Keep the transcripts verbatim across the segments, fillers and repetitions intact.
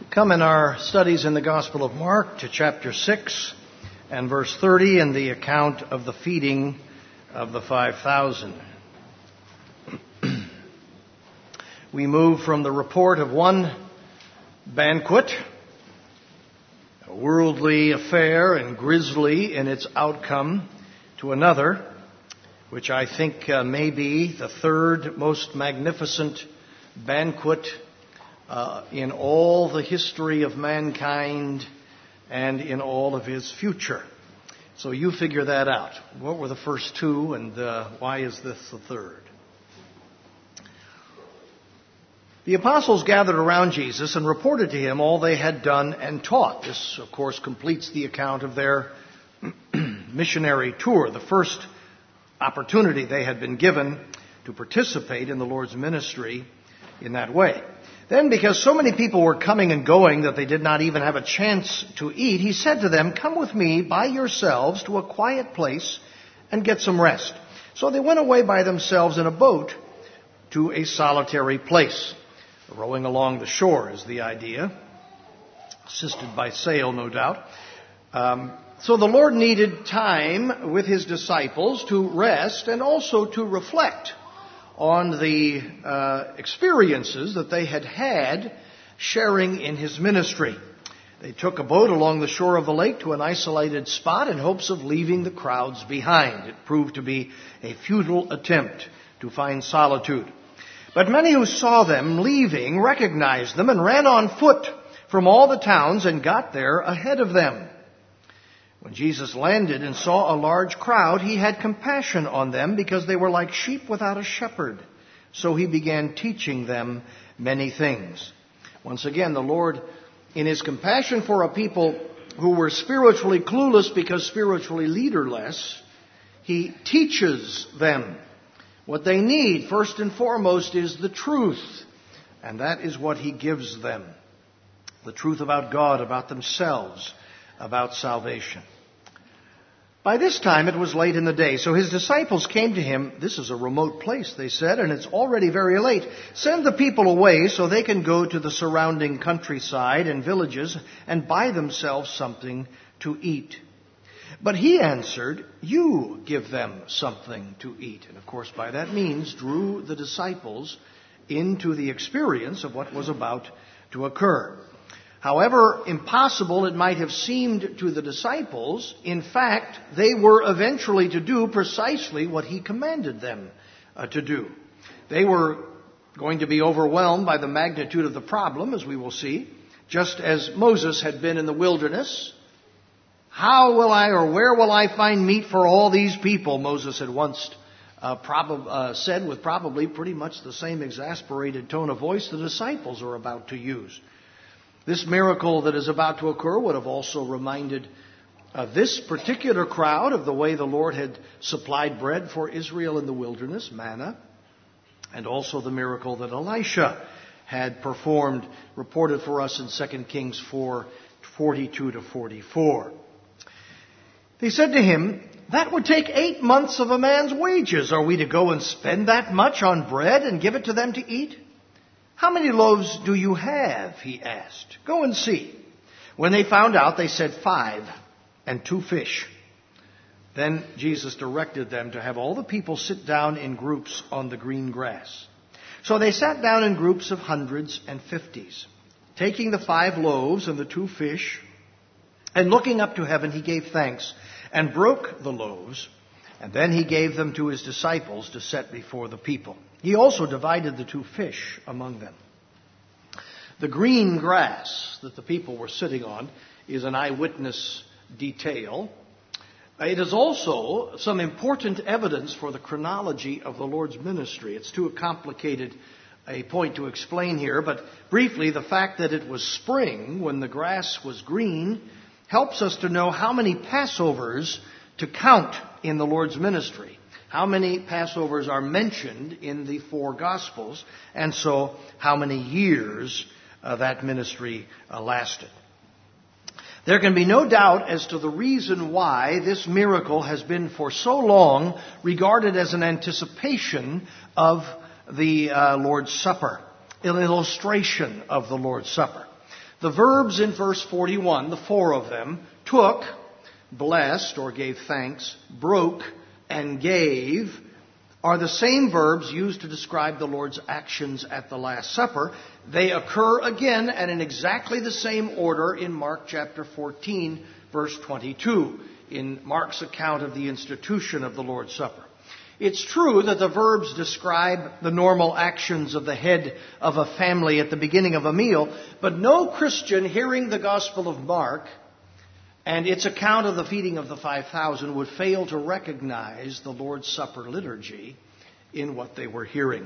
Come in our studies in the Gospel of Mark to chapter six and verse thirty in the account of the feeding of the five thousand. We move from the report of one banquet, a worldly affair and grisly in its outcome, to another, which I think uh, may be the third most magnificent banquet uh, in all the history of mankind and in all of his future. So you figure that out. What were the first two, and uh, why is this the third? The apostles gathered around Jesus and reported to him all they had done and taught. This, of course, completes the account of their missionary tour, the first opportunity they had been given to participate in the Lord's ministry in that way. Then, because so many people were coming and going that they did not even have a chance to eat, he said to them, "Come with me by yourselves to a quiet place and get some rest." So they went away by themselves in a boat to a solitary place. Rowing along the shore is the idea, assisted by sail, no doubt. Um, so the Lord needed time with his disciples to rest and also to reflect on the uh, experiences that they had had sharing in his ministry. They took a boat along the shore of the lake to an isolated spot in hopes of leaving the crowds behind. It proved to be a futile attempt to find solitude. But many who saw them leaving recognized them and ran on foot from all the towns and got there ahead of them. When Jesus landed and saw a large crowd, he had compassion on them because they were like sheep without a shepherd. So he began teaching them many things. Once again, the Lord, in his compassion for a people who were spiritually clueless because spiritually leaderless, he teaches them. What they need, first and foremost, is the truth. And that is what he gives them. The truth about God, about themselves, about salvation. By this time, it was late in the day, so his disciples came to him. "This is a remote place," they said, "and it's already very late. Send the people away so they can go to the surrounding countryside and villages and buy themselves something to eat." But he answered, "You give them something to eat." And of course, by that means, drew the disciples into the experience of what was about to occur. However impossible it might have seemed to the disciples, in fact, they were eventually to do precisely what he commanded them uh, to do. They were going to be overwhelmed by the magnitude of the problem, as we will see, just as Moses had been in the wilderness. "How will I, or where will I find meat for all these people?" Moses had once uh, prob- uh, said with probably pretty much the same exasperated tone of voice the disciples are about to use. This miracle that is about to occur would have also reminded uh, this particular crowd of the way the Lord had supplied bread for Israel in the wilderness, manna, and also the miracle that Elisha had performed, reported for us in Second Kings four, forty-two to forty-four. They said to him, "That would take eight months of a man's wages. Are we to go and spend that much on bread and give it to them to eat?" "How many loaves do you have?" he asked. "Go and see." When they found out, they said, "Five and two fish." Then Jesus directed them to have all the people sit down in groups on the green grass. So they sat down in groups of hundreds and fifties. Taking the five loaves and the two fish, and looking up to heaven, he gave thanks and broke the loaves, and then he gave them to his disciples to set before the people. He also divided the two fish among them. The green grass that the people were sitting on is an eyewitness detail. It is also some important evidence for the chronology of the Lord's ministry. It's too complicated a point to explain here, but briefly, the fact that it was spring when the grass was green helps us to know how many Passovers to count in the Lord's ministry. How many Passovers are mentioned in the four Gospels, and so how many years uh, that ministry uh, lasted. There can be no doubt as to the reason why this miracle has been for so long regarded as an anticipation of the uh, Lord's Supper, an illustration of the Lord's Supper. The verbs in verse forty-one, the four of them, took, blessed or gave thanks, broke, and gave, are the same verbs used to describe the Lord's actions at the Last Supper. They occur again and in exactly the same order in Mark chapter fourteen, verse twenty-two, in Mark's account of the institution of the Lord's Supper. It's true that the verbs describe the normal actions of the head of a family at the beginning of a meal, but no Christian hearing the Gospel of Mark and its account of the feeding of the five thousand would fail to recognize the Lord's Supper liturgy in what they were hearing.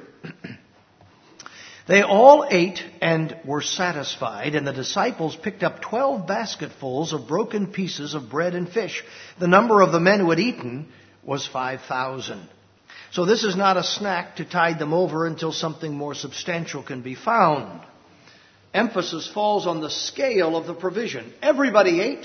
They all ate and were satisfied, and the disciples picked up twelve basketfuls of broken pieces of bread and fish. The number of the men who had eaten was five thousand. So this is not a snack to tide them over until something more substantial can be found. Emphasis falls on the scale of the provision. Everybody ate.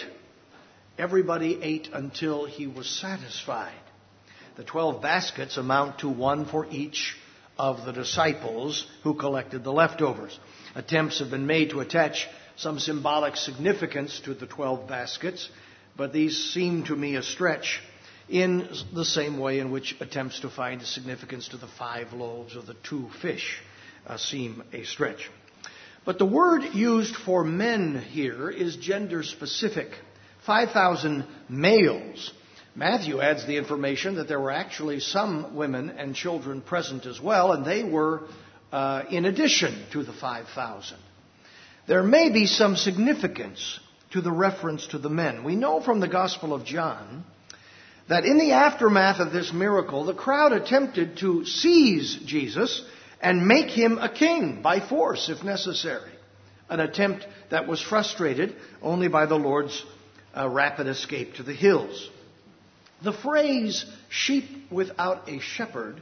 Everybody ate until he was satisfied. The twelve baskets amount to one for each of the disciples who collected the leftovers. Attempts have been made to attach some symbolic significance to the twelve baskets, but these seem to me a stretch, in the same way in which attempts to find a significance to the five loaves or the two fish uh, seem a stretch. But the word used for men here is gender specific. five thousand males. Matthew adds the information that there were actually some women and children present as well, and they were uh, in addition to the five thousand. There may be some significance to the reference to the men. We know from the Gospel of John that in the aftermath of this miracle, the crowd attempted to seize Jesus and make him a king by force, if necessary. An attempt that was frustrated only by the Lord's uh, rapid escape to the hills. The phrase, sheep without a shepherd,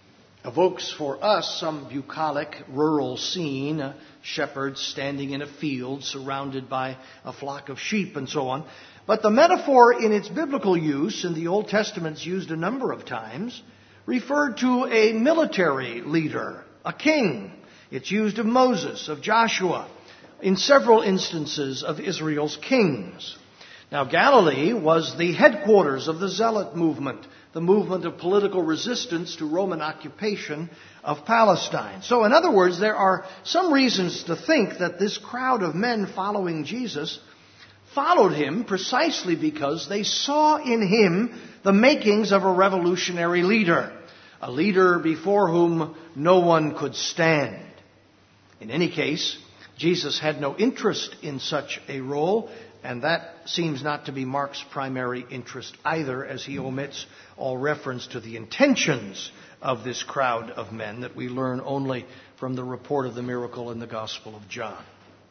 evokes for us some bucolic rural scene, a shepherd standing in a field surrounded by a flock of sheep and so on. But the metaphor in its biblical use, in the Old Testament is used a number of times, referred to a military leader, a king. It's used of Moses, of Joshua, in several instances of Israel's kings. Now, Galilee was the headquarters of the Zealot movement, the movement of political resistance to Roman occupation of Palestine. So, in other words, there are some reasons to think that this crowd of men following Jesus followed him precisely because they saw in him the makings of a revolutionary leader, a leader before whom no one could stand. In any case, Jesus had no interest in such a role, and that seems not to be Mark's primary interest either, as he omits all reference to the intentions of this crowd of men that we learn only from the report of the miracle in the Gospel of John.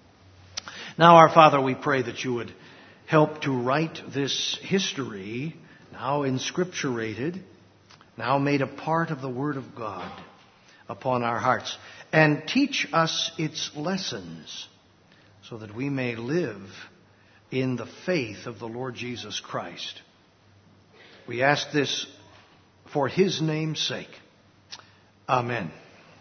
Now, our Father, we pray that you would help to write this history, now inscripturated, now made a part of the Word of God, upon our hearts, and teach us its lessons so that we may live in the faith of the Lord Jesus Christ. We ask this for his name's sake. Amen.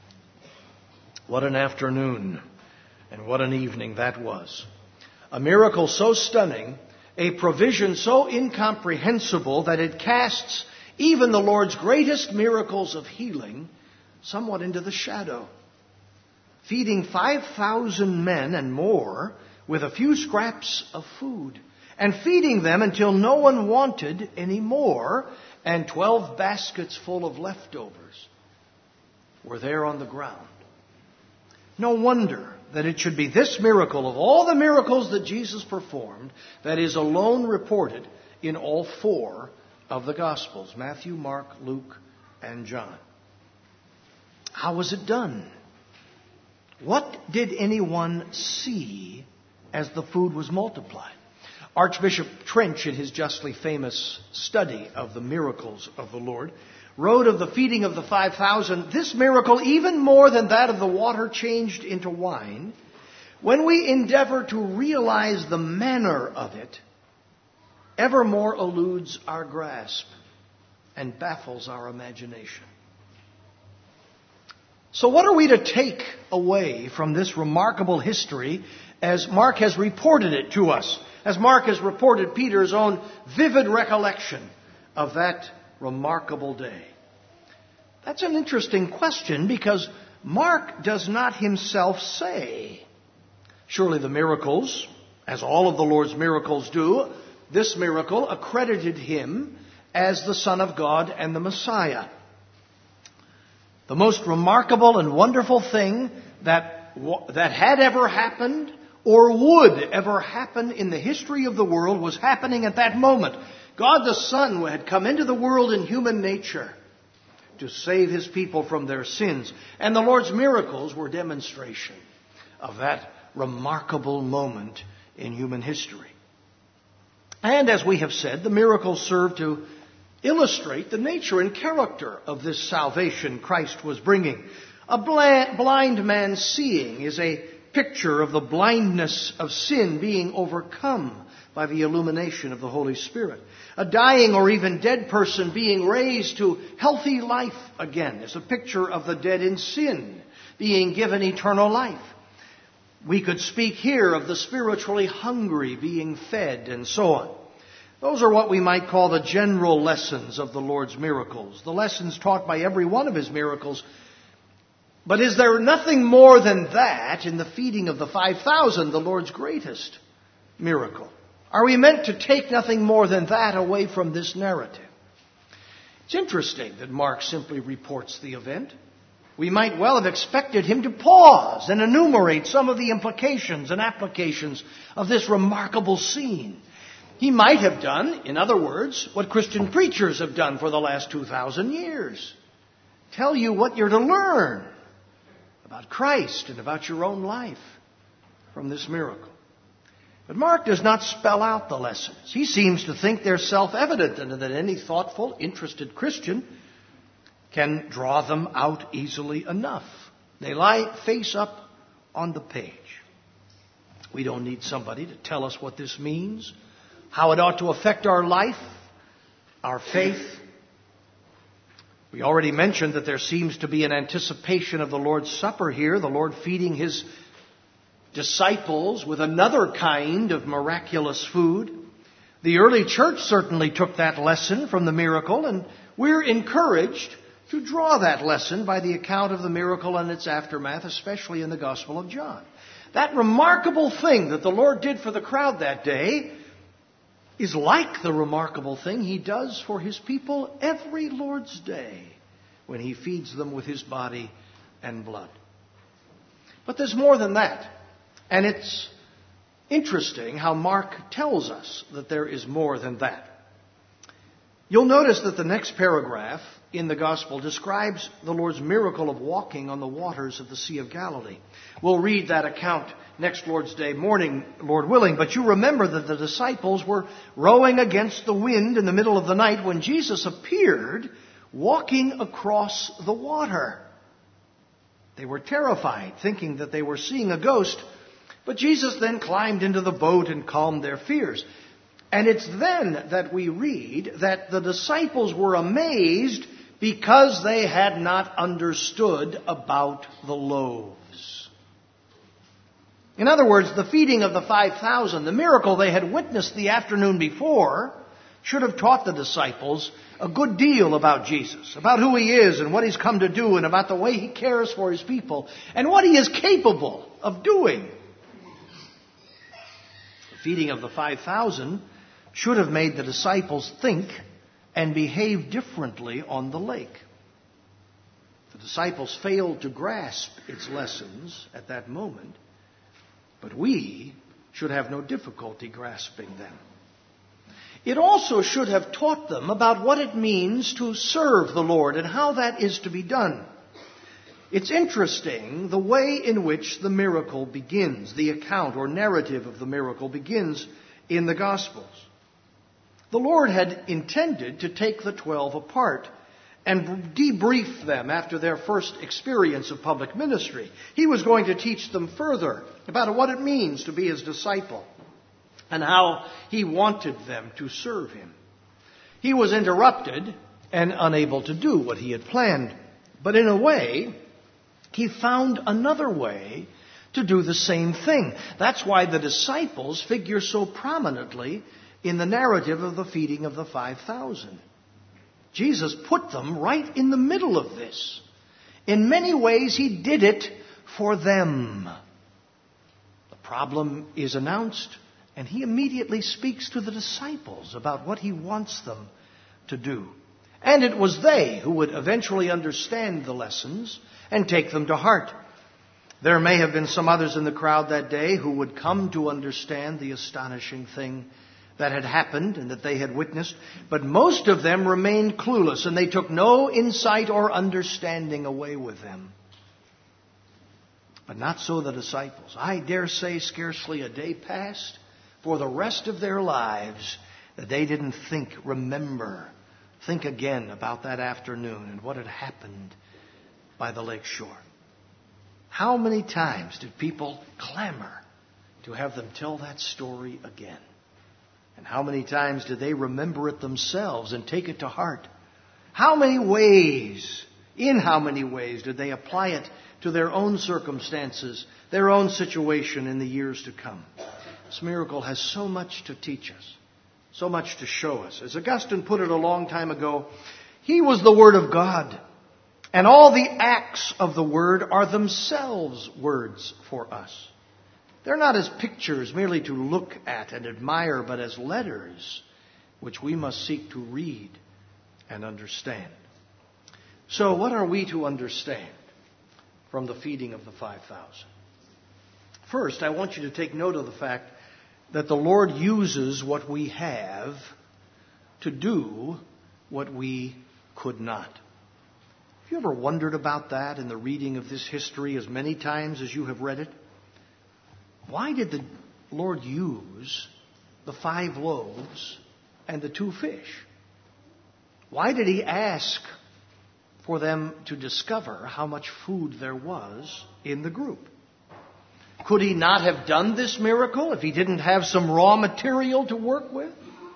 What an afternoon and what an evening that was. A miracle so stunning, a provision so incomprehensible that it casts even the Lord's greatest miracles of healing somewhat into the shadow. Feeding five thousand men and more with a few scraps of food, and feeding them until no one wanted any more, and twelve baskets full of leftovers were there on the ground. No wonder that it should be this miracle of all the miracles that Jesus performed that is alone reported in all four of the Gospels, Matthew, Mark, Luke, and John. How was it done? What did anyone see as the food was multiplied? Archbishop Trench, in his justly famous study of the miracles of the Lord, wrote of the feeding of the five thousand, this miracle, even more than that of the water changed into wine, when we endeavor to realize the manner of it, evermore eludes our grasp and baffles our imagination. So what are we to take away from this remarkable history as Mark has reported it to us, as Mark has reported Peter's own vivid recollection of that remarkable day. That's an interesting question because Mark does not himself say. Surely the miracles, as all of the Lord's miracles do, this miracle accredited him as the Son of God and the Messiah. The most remarkable and wonderful thing that, that had ever happened or would ever happen in the history of the world was happening at that moment. God the Son had come into the world in human nature to save his people from their sins. And the Lord's miracles were demonstration of that remarkable moment in human history. And as we have said, the miracles serve to illustrate the nature and character of this salvation Christ was bringing. A blind man seeing is a picture of the blindness of sin being overcome by the illumination of the Holy Spirit. A dying or even dead person being raised to healthy life again is a picture of the dead in sin being given eternal life. We could speak here of the spiritually hungry being fed and so on. Those are what we might call the general lessons of the Lord's miracles, the lessons taught by every one of his miracles. But is there nothing more than that in the feeding of the five thousand, the Lord's greatest miracle? Are we meant to take nothing more than that away from this narrative? It's interesting that Mark simply reports the event. We might well have expected him to pause and enumerate some of the implications and applications of this remarkable scene. He might have done, in other words, what Christian preachers have done for the last two thousand years. Tell you what you're to learn about Christ and about your own life from this miracle. But Mark does not spell out the lessons. He seems to think they're self-evident and that any thoughtful, interested Christian can draw them out easily enough. They lie face up on the page. We don't need somebody to tell us what this means, how it ought to affect our life, our faith. We already mentioned that there seems to be an anticipation of the Lord's Supper here, the Lord feeding his disciples with another kind of miraculous food. The early church certainly took that lesson from the miracle, and we're encouraged to draw that lesson by the account of the miracle and its aftermath, especially in the Gospel of John. That remarkable thing that the Lord did for the crowd that day is like the remarkable thing he does for his people every Lord's Day when he feeds them with his body and blood. But there's more than that. And it's interesting how Mark tells us that there is more than that. You'll notice that the next paragraph in the Gospel describes the Lord's miracle of walking on the waters of the Sea of Galilee. We'll read that account next Lord's Day morning, Lord willing. But you remember that the disciples were rowing against the wind in the middle of the night when Jesus appeared walking across the water. They were terrified, thinking that they were seeing a ghost. But Jesus then climbed into the boat and calmed their fears. And it's then that we read that the disciples were amazed because they had not understood about the loaves. In other words, the feeding of the five thousand, the miracle they had witnessed the afternoon before, should have taught the disciples a good deal about Jesus, about who he is and what he's come to do and about the way he cares for his people and what he is capable of doing. The feeding of the five thousand should have made the disciples think and behave differently on the lake. The disciples failed to grasp its lessons at that moment, but we should have no difficulty grasping them. It also should have taught them about what it means to serve the Lord and how that is to be done. It's interesting the way in which the miracle begins, the account or narrative of the miracle begins in the Gospels. The Lord had intended to take the twelve apart and debrief them after their first experience of public ministry. He was going to teach them further about what it means to be his disciple and how he wanted them to serve him. He was interrupted and unable to do what he had planned. But in a way, he found another way to do the same thing. That's why the disciples figure so prominently in the narrative of the feeding of the five thousand. Jesus put them right in the middle of this. In many ways, he did it for them. The problem is announced, and he immediately speaks to the disciples about what he wants them to do. And it was they who would eventually understand the lessons and take them to heart. There may have been some others in the crowd that day who would come to understand the astonishing thing that had happened and that they had witnessed, but most of them remained clueless, and they took no insight or understanding away with them. But not so the disciples. I dare say scarcely a day passed for the rest of their lives that they didn't think, remember, think again about that afternoon and what had happened by the lake shore. How many times did people clamor to have them tell that story again? And how many times did they remember it themselves and take it to heart? How many ways, in how many ways did they apply it to their own circumstances, their own situation in the years to come? This miracle has so much to teach us, so much to show us. As Augustine put it a long time ago, he was the Word of God, and all the acts of the Word are themselves words for us. They're not as pictures merely to look at and admire, but as letters which we must seek to read and understand. So what are we to understand from the feeding of the five thousand? First, I want you to take note of the fact that the Lord uses what we have to do what we could not. Have you ever wondered about that in the reading of this history as many times as you have read it? Why did the Lord use the five loaves and the two fish? Why did he ask for them to discover how much food there was in the group? Could he not have done this miracle if he didn't have some raw material to work with?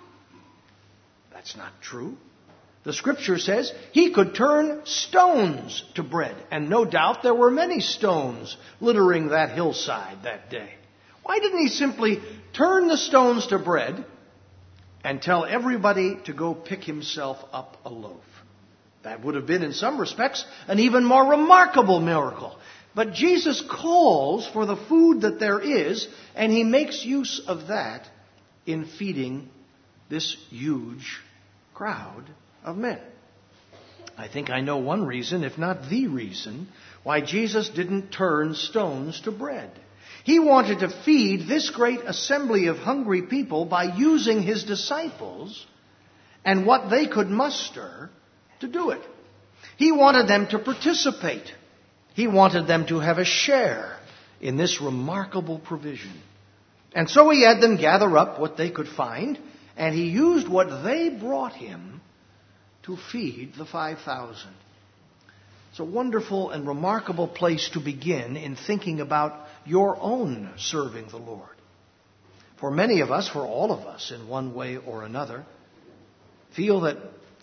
That's not true. The Scripture says he could turn stones to bread. And no doubt there were many stones littering that hillside that day. Why didn't he simply turn the stones to bread and tell everybody to go pick himself up a loaf? That would have been, in some respects, an even more remarkable miracle. But Jesus calls for the food that there is, and he makes use of that in feeding this huge crowd of men. I think I know one reason, if not the reason, why Jesus didn't turn stones to bread. He wanted to feed this great assembly of hungry people by using his disciples and what they could muster to do it. He wanted them to participate. He wanted them to have a share in this remarkable provision. And so he had them gather up what they could find, and he used what they brought him to feed the five thousand. It's a wonderful and remarkable place to begin in thinking about your own serving the Lord. For many of us, for all of us, in one way or another, feel that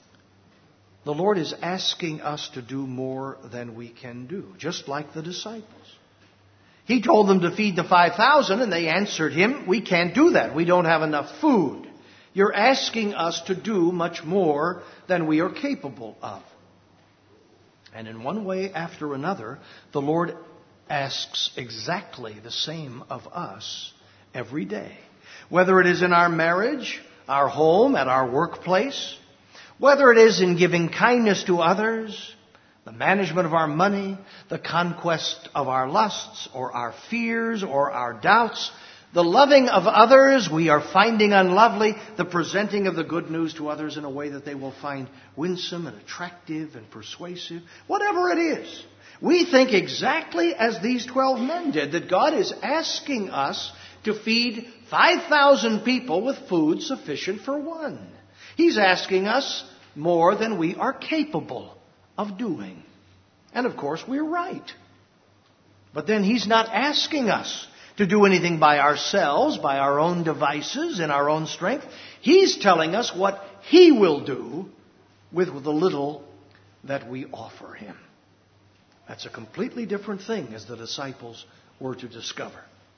the Lord is asking us to do more than we can do, just like the disciples. He told them to feed the five thousand, and they answered him, "We can't do that. We don't have enough food. You're asking us to do much more than we are capable of." And in one way after another, the Lord asks exactly the same of us every day. Whether it is in our marriage, our home, at our workplace, whether it is in giving kindness to others, the management of our money, the conquest of our lusts, or our fears, or our doubts, the loving of others we are finding unlovely, the presenting of the good news to others in a way that they will find winsome and attractive and persuasive, whatever it is. We think exactly as these twelve men did, that God is asking us to feed five thousand people with food sufficient for one. He's asking us more than we are capable of doing. And of course, we're right. But then he's not asking us to do anything by ourselves, by our own devices, in our own strength. He's telling us what he will do with the little that we offer him. That's a completely different thing as the disciples were to discover.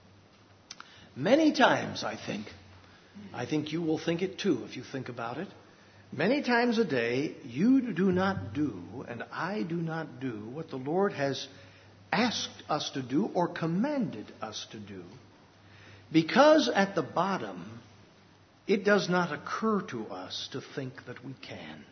Many times, I think, I think you will think it too if you think about it, many times a day you do not do, and I do not do, what the Lord has asked us to do or commanded us to do, because at the bottom it does not occur to us to think that we can.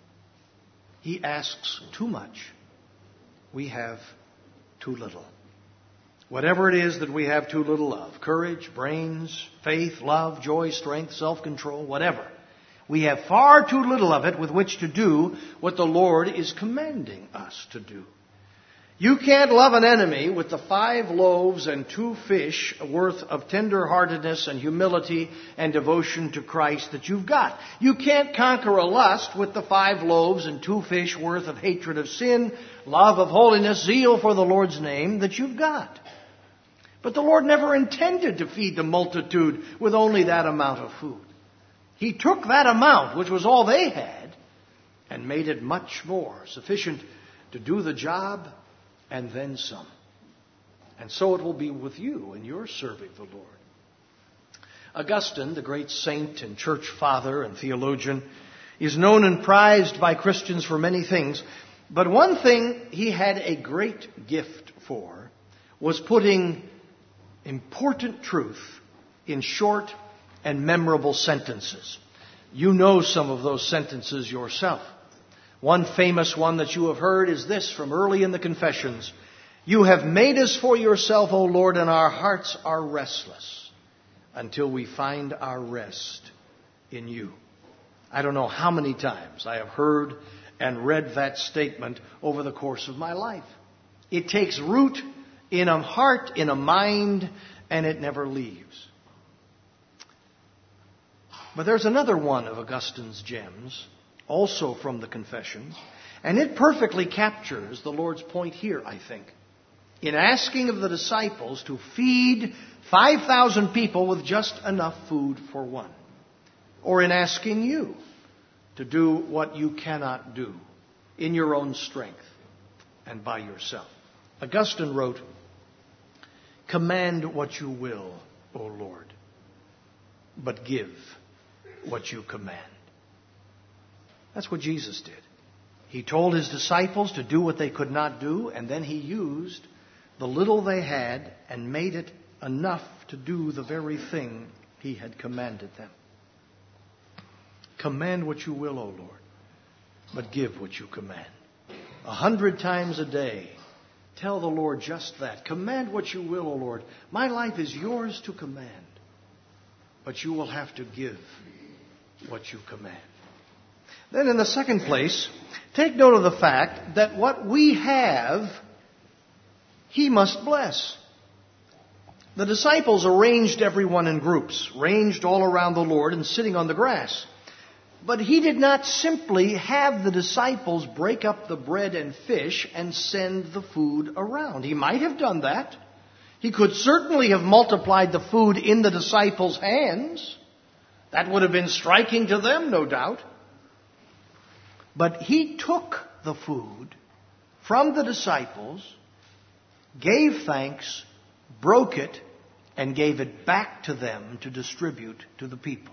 He asks too much. We have too little. Whatever it is that we have too little of, courage, brains, faith, love, joy, strength, self-control, whatever, we have far too little of it with which to do what the Lord is commanding us to do. You can't love an enemy with the five loaves and two fish worth of tender-heartedness and humility and devotion to Christ that you've got. You can't conquer a lust with the five loaves and two fish worth of hatred of sin, love of holiness, zeal for the Lord's name that you've got. But the Lord never intended to feed the multitude with only that amount of food. He took that amount, which was all they had, and made it much more, sufficient to do the job and then some. And so it will be with you in your serving the Lord. Augustine, the great saint and church father and theologian, is known and prized by Christians for many things. But one thing he had a great gift for was putting important truth in short and memorable sentences. You know some of those sentences yourself. One famous one that you have heard is this from early in the Confessions. You have made us for yourself, O Lord, and our hearts are restless until we find our rest in you. I don't know how many times I have heard and read that statement over the course of my life. It takes root in a heart, in a mind, and it never leaves. But there's another one of Augustine's gems, also from the Confessions, and it perfectly captures the Lord's point here, I think, in asking of the disciples to feed five thousand people with just enough food for one, or in asking you to do what you cannot do in your own strength and by yourself. Augustine wrote, "Command what you will, O Lord, but give what you command." That's what Jesus did. He told his disciples to do what they could not do, and then he used the little they had and made it enough to do the very thing he had commanded them. Command what you will, O Lord, but give what you command. A hundred times a day, tell the Lord just that. Command what you will, O Lord. My life is yours to command, but you will have to give what you command. Then in the second place, take note of the fact that what we have, he must bless. The disciples arranged everyone in groups, ranged all around the Lord and sitting on the grass. But he did not simply have the disciples break up the bread and fish and send the food around. He might have done that. He could certainly have multiplied the food in the disciples' hands. That would have been striking to them, no doubt. But he took the food from the disciples, gave thanks, broke it, and gave it back to them to distribute to the people.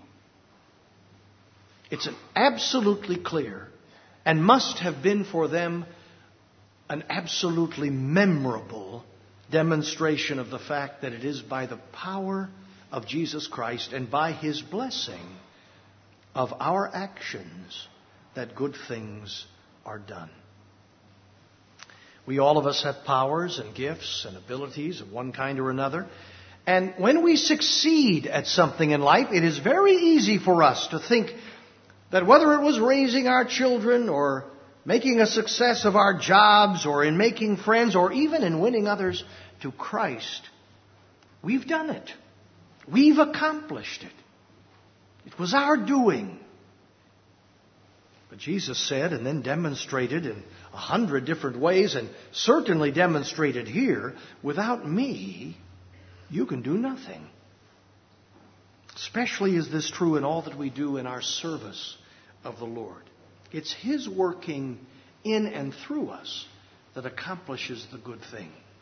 It's an absolutely clear and must have been for them an absolutely memorable demonstration of the fact that it is by the power of Jesus Christ and by his blessing of our actions that good things are done. We all of us have powers and gifts and abilities of one kind or another. And when we succeed at something in life, it is very easy for us to think that whether it was raising our children or making a success of our jobs or in making friends or even in winning others to Christ, we've done it. We've accomplished it. It was our doing. But Jesus said and then demonstrated in a hundred different ways and certainly demonstrated here, without me, you can do nothing. Especially is this true in all that we do in our service of the Lord. It's his working in and through us that accomplishes the good thing.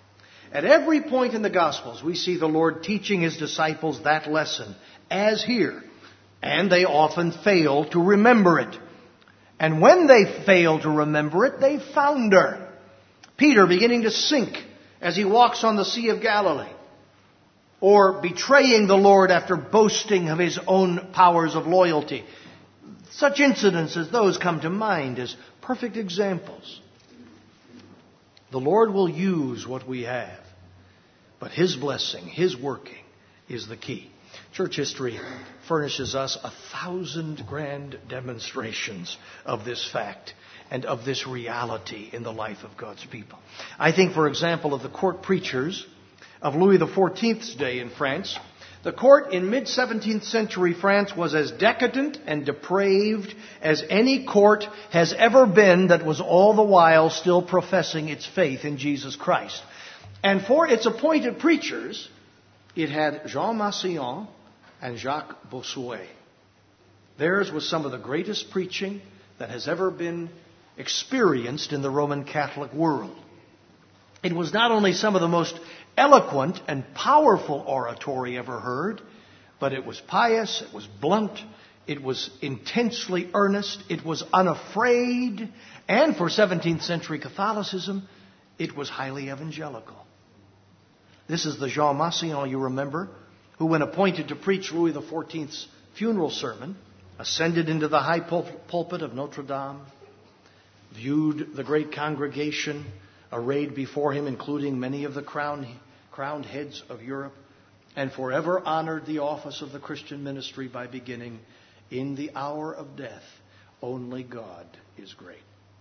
At every point in the Gospels, we see the Lord teaching His disciples that lesson, as here. And they often fail to remember it. And when they fail to remember it, they founder. Peter beginning to sink as he walks on the Sea of Galilee. Or betraying the Lord after boasting of his own powers of loyalty. Such incidents as those come to mind as perfect examples. The Lord will use what we have, but His blessing, His working is the key. Church history furnishes us a thousand grand demonstrations of this fact and of this reality in the life of God's people. I think, for example, of the court preachers of Louis the fourteenth's day in France. The court in mid-seventeenth century France was as decadent and depraved as any court has ever been that was all the while still professing its faith in Jesus Christ. And for its appointed preachers, it had Jean Massillon and Jacques Bossuet. Theirs was some of the greatest preaching that has ever been experienced in the Roman Catholic world. It was not only some of the most eloquent and powerful oratory ever heard, but it was pious, it was blunt, it was intensely earnest, it was unafraid, and for seventeenth century Catholicism, it was highly evangelical. This is the Jean Massillon, you remember, who, when appointed to preach Louis the fourteenth's funeral sermon, ascended into the high pul- pulpit of Notre Dame, viewed the great congregation arrayed before him, including many of the crowned, crowned heads of Europe, and forever honored the office of the Christian ministry by beginning, "In the hour of death, only God is great."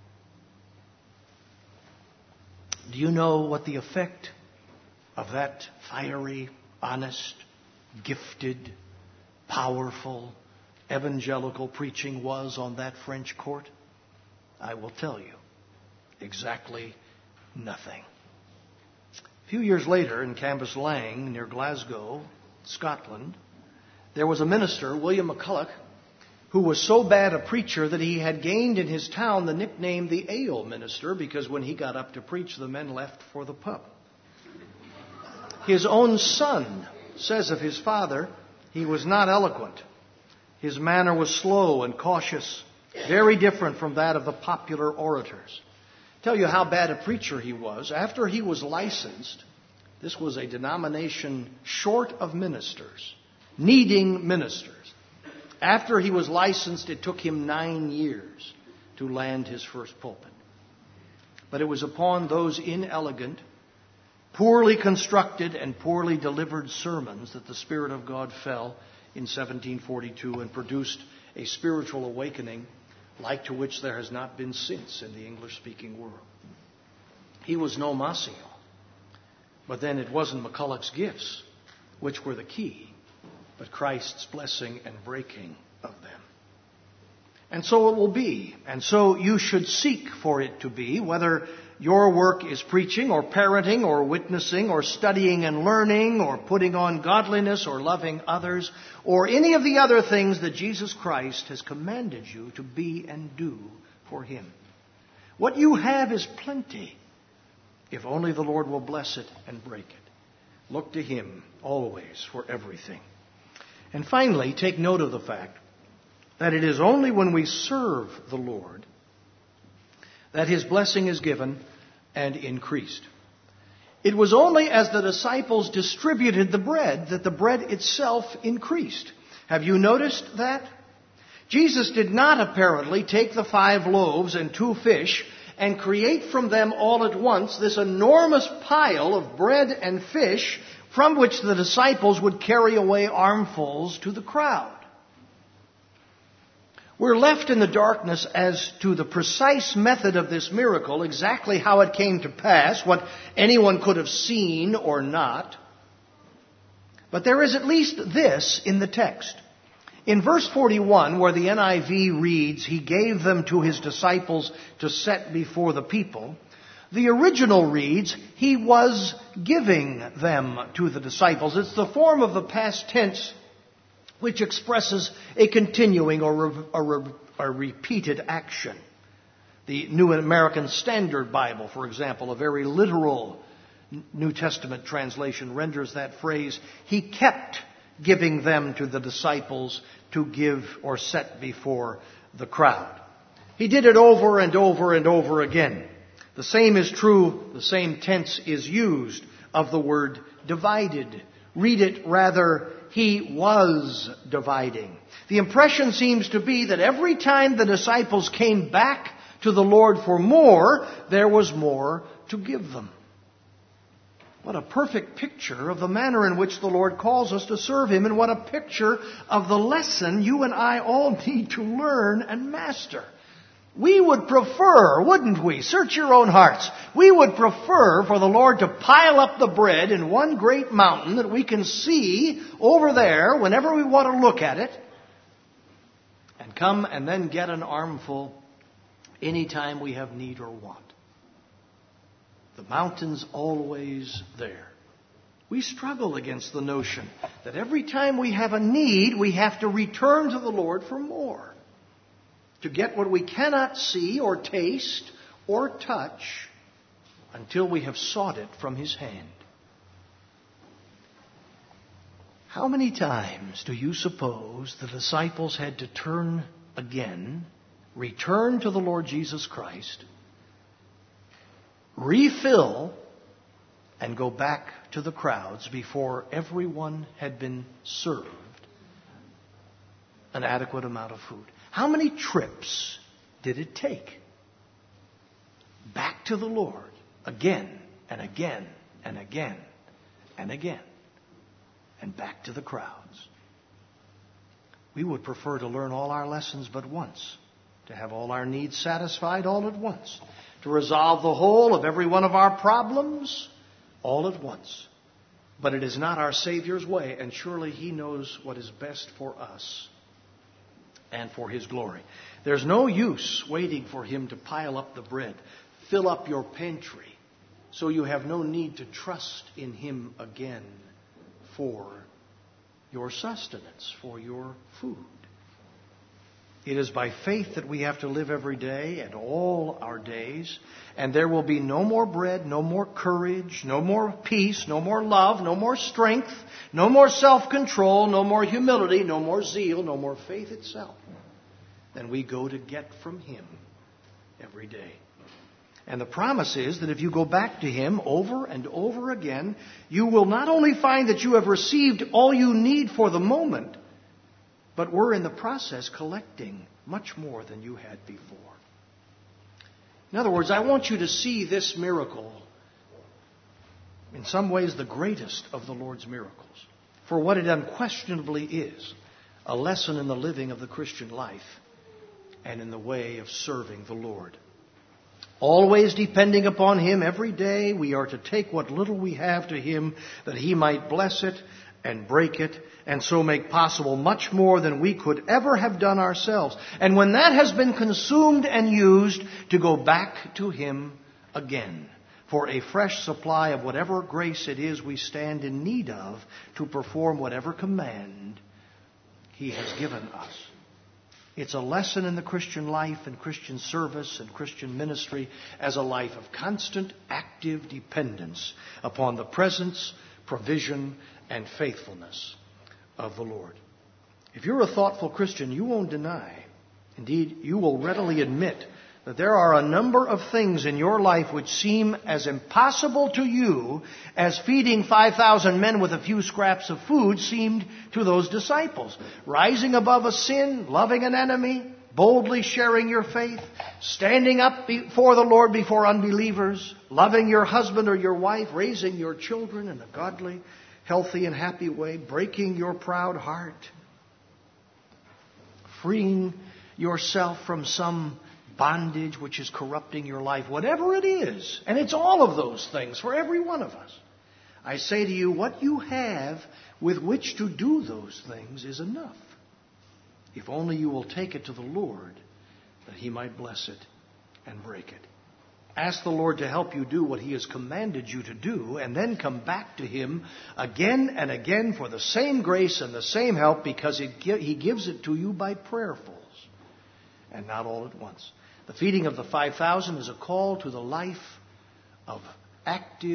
Do you know what the effect of that fiery, honest, gifted, powerful, evangelical preaching was on that French court? I will tell you. Exactly nothing. A few years later, in Cambuslang, near Glasgow, Scotland, there was a minister, William McCulloch, who was so bad a preacher that he had gained in his town the nickname the Ale Minister, because when he got up to preach, the men left for the pub. His own son says of his father, he was not eloquent. His manner was slow and cautious, very different from that of the popular orators. Tell you how bad a preacher he was. After he was licensed, this was a denomination short of ministers, needing ministers. After he was licensed, it took him nine years to land his first pulpit. But it was upon those inelegant, poorly constructed, and poorly delivered sermons that the Spirit of God fell in seventeen forty-two and produced a spiritual awakening like to which there has not been since in the English-speaking world. He was no Massillon, but then it wasn't McCulloch's gifts which were the key, but Christ's blessing and breaking of them. And so it will be, and so you should seek for it to be, whether your work is preaching or parenting or witnessing or studying and learning or putting on godliness or loving others or any of the other things that Jesus Christ has commanded you to be and do for Him. What you have is plenty, if only the Lord will bless it and break it. Look to Him always for everything. And finally, take note of the fact that it is only when we serve the Lord that His blessing is given and increased. It was only as the disciples distributed the bread that the bread itself increased. Have you noticed that? Jesus did not apparently take the five loaves and two fish and create from them all at once this enormous pile of bread and fish from which the disciples would carry away armfuls to the crowd. We're left in the darkness as to the precise method of this miracle, exactly how it came to pass, what anyone could have seen or not. But there is at least this in the text. In verse forty-one, where the N I V reads, "He gave them to His disciples to set before the people," the original reads, "He was giving them to the disciples." It's the form of the past tense which expresses a continuing or a, a, a repeated action. The New American Standard Bible, for example, a very literal New Testament translation renders that phrase, He kept giving them to the disciples to give or set before the crowd. He did it over and over and over again. The same is true, the same tense is used of the word divided. Read it rather, He was dividing. The impression seems to be that every time the disciples came back to the Lord for more, there was more to give them. What a perfect picture of the manner in which the Lord calls us to serve Him, and what a picture of the lesson you and I all need to learn and master. We would prefer, wouldn't we? Search your own hearts. We would prefer for the Lord to pile up the bread in one great mountain that we can see over there whenever we want to look at it, and come and then get an armful anytime we have need or want. The mountain's always there. We struggle against the notion that every time we have a need, we have to return to the Lord for more, to get what we cannot see or taste or touch until we have sought it from His hand. How many times do you suppose the disciples had to turn again, return to the Lord Jesus Christ, refill, and go back to the crowds before everyone had been served an adequate amount of food? How many trips did it take? Back to the Lord again and again and again and again, and back to the crowds. We would prefer to learn all our lessons but once, to have all our needs satisfied all at once, to resolve the whole of every one of our problems all at once. But it is not our Savior's way, and surely He knows what is best for us and for His glory. There's no use waiting for Him to pile up the bread, fill up your pantry, so you have no need to trust in Him again for your sustenance, for your food. It is by faith that we have to live every day and all our days. And there will be no more bread, no more courage, no more peace, no more love, no more strength, no more self-control, no more humility, no more zeal, no more faith itself than we go to get from Him every day. And the promise is that if you go back to Him over and over again, you will not only find that you have received all you need for the moment, but we're in the process collecting much more than you had before. In other words, I want you to see this miracle, in some ways the greatest of the Lord's miracles, for what it unquestionably is, a lesson in the living of the Christian life and in the way of serving the Lord. Always depending upon Him every day, we are to take what little we have to Him that He might bless it and break it, and so make possible much more than we could ever have done ourselves. And when that has been consumed and used, to go back to Him again for a fresh supply of whatever grace it is we stand in need of to perform whatever command He has given us. It's a lesson in the Christian life and Christian service and Christian ministry as a life of constant, active dependence upon the presence, provision, and faithfulness of the Lord. If you're a thoughtful Christian, you won't deny, indeed, you will readily admit that there are a number of things in your life which seem as impossible to you as feeding five thousand men with a few scraps of food seemed to those disciples. Rising above a sin, loving an enemy, boldly sharing your faith, standing up before the Lord before unbelievers, loving your husband or your wife, raising your children in a godly, healthy, and happy way, breaking your proud heart, freeing yourself from some bondage which is corrupting your life, whatever it is. And it's all of those things for every one of us. I say to you, what you have with which to do those things is enough. If only you will take it to the Lord that He might bless it and break it. Ask the Lord to help you do what He has commanded you to do, and then come back to Him again and again for the same grace and the same help, because it, He gives it to you by prayerfuls and not all at once. The feeding of the five thousand is a call to the life of active,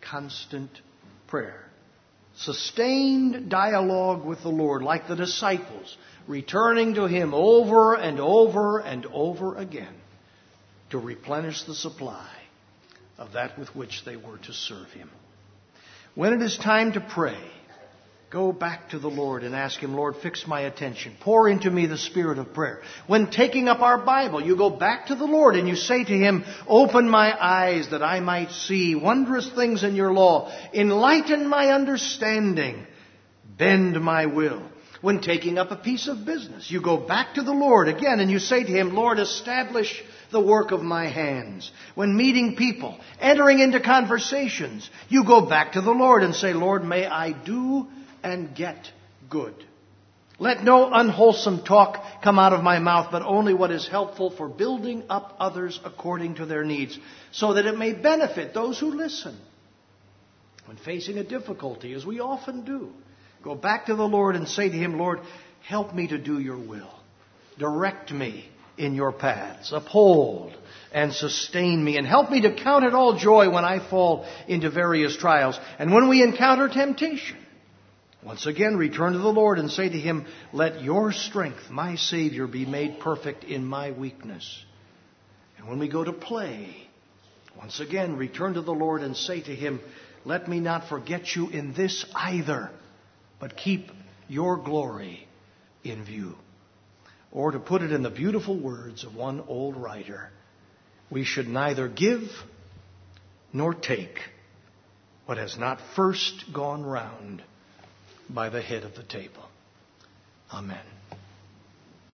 constant prayer. Sustained dialogue with the Lord, like the disciples, returning to Him over and over and over again to replenish the supply of that with which they were to serve Him. When it is time to pray, go back to the Lord and ask Him, Lord, fix my attention. Pour into me the spirit of prayer. When taking up our Bible, you go back to the Lord and you say to Him, open my eyes that I might see wondrous things in your law. Enlighten my understanding. Bend my will. When taking up a piece of business, you go back to the Lord again and you say to Him, Lord, establish the work of my hands. When meeting people, entering into conversations, you go back to the Lord and say, Lord, may I do and get good. Let no unwholesome talk come out of my mouth, but only what is helpful for building up others according to their needs, so that it may benefit those who listen. When facing a difficulty, as we often do, go back to the Lord and say to Him, Lord, help me to do your will. Direct me in your paths. Uphold and sustain me, and help me to count it all joy when I fall into various trials. And when we encounter temptation, once again, return to the Lord and say to Him, let your strength, my Savior, be made perfect in my weakness. And when we go to play, once again, return to the Lord and say to Him, let me not forget you in this either, but keep your glory in view. Or to put it in the beautiful words of one old writer, we should neither give nor take what has not first gone round by the head of the table. Amen.